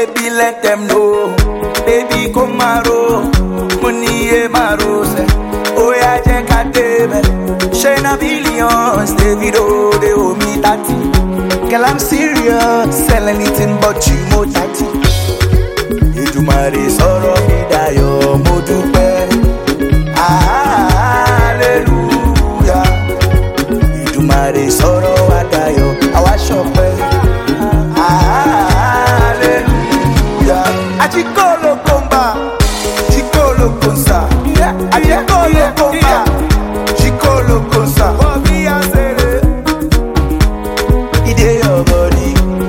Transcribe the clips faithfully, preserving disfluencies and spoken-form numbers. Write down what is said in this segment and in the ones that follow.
baby, let them know. Baby, come maro, money e maro se. Oh yeah, check a baby. Shayna billions, Davido, they owe me thirty. Girl, I'm serious, sell anything but you more thirty. You do my sorrow, me die, oh, mo dupe. Hallelujah. You do my sorrow, I die, oh, I wash up. Achikolo komba, chikolo konsa, achikolo komba, chikolo konsa. Ide your body,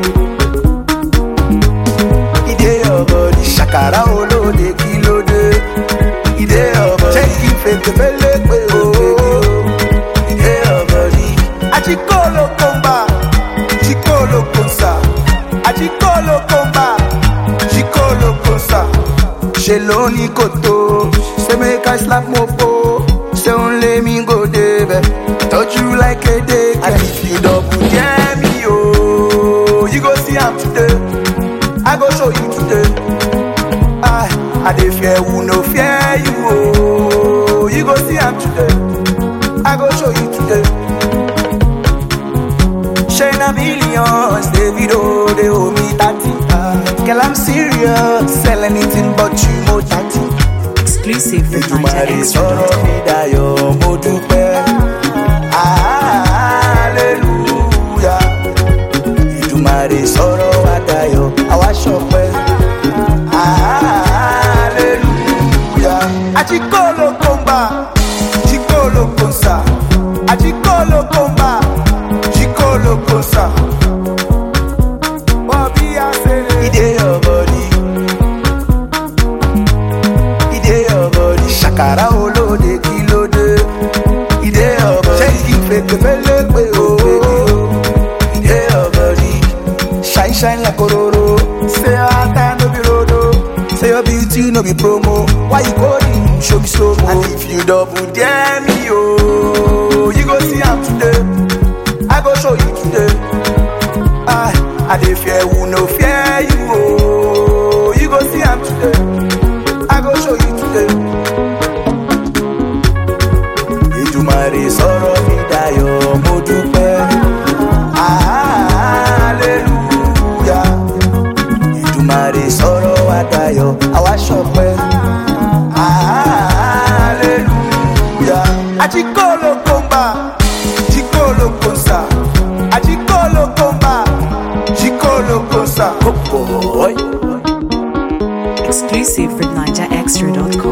ide your body. Shakara olo de kilo de, ide your body. Check it, fake belle kwe oh, ide your body. Achikolo komba, chikolo konsa, achikolo komba. She lonely koto, say make I slap mopo. Say only me go there, touch you like a dick. And if you double jam me, oh, you go see I'm today. I go show you today. I, I dey fear who no fear you, oh, you go see I'm today. I go show you today. Shayna billions, Davido, they owe me thirty. Girl, I'm serious, sell anything but you more thirty. Exclusive with Niger Extra dot com. Hallelujah. You do my sorrow, I die, I wash up. Hallelujah. Achikolo komba, chikolo konsa. Achikolo komba, chikolo konsa. Shakara olo de kilo de, ide your body. Check it, fake belle kwe oh, ide your body. Shine shine like ororo. Say your heart no be rodo. Say your beauty no be promo. Why you calling? Show me slow mo. And if you double dare me oh, you go see I'm today. I go show you today. I I dey fear who no fear you oh, you go see I'm today. I go show you today. Mari sorrow mi dayo mo dupe. Hallelujah. You mari sorrow I dayo I wash up. Hallelujah. Achikolo komba, chikolo konsa. Achikolo komba, chikolo konsa. Oh boy. Exclusive with Niger Extra dot com.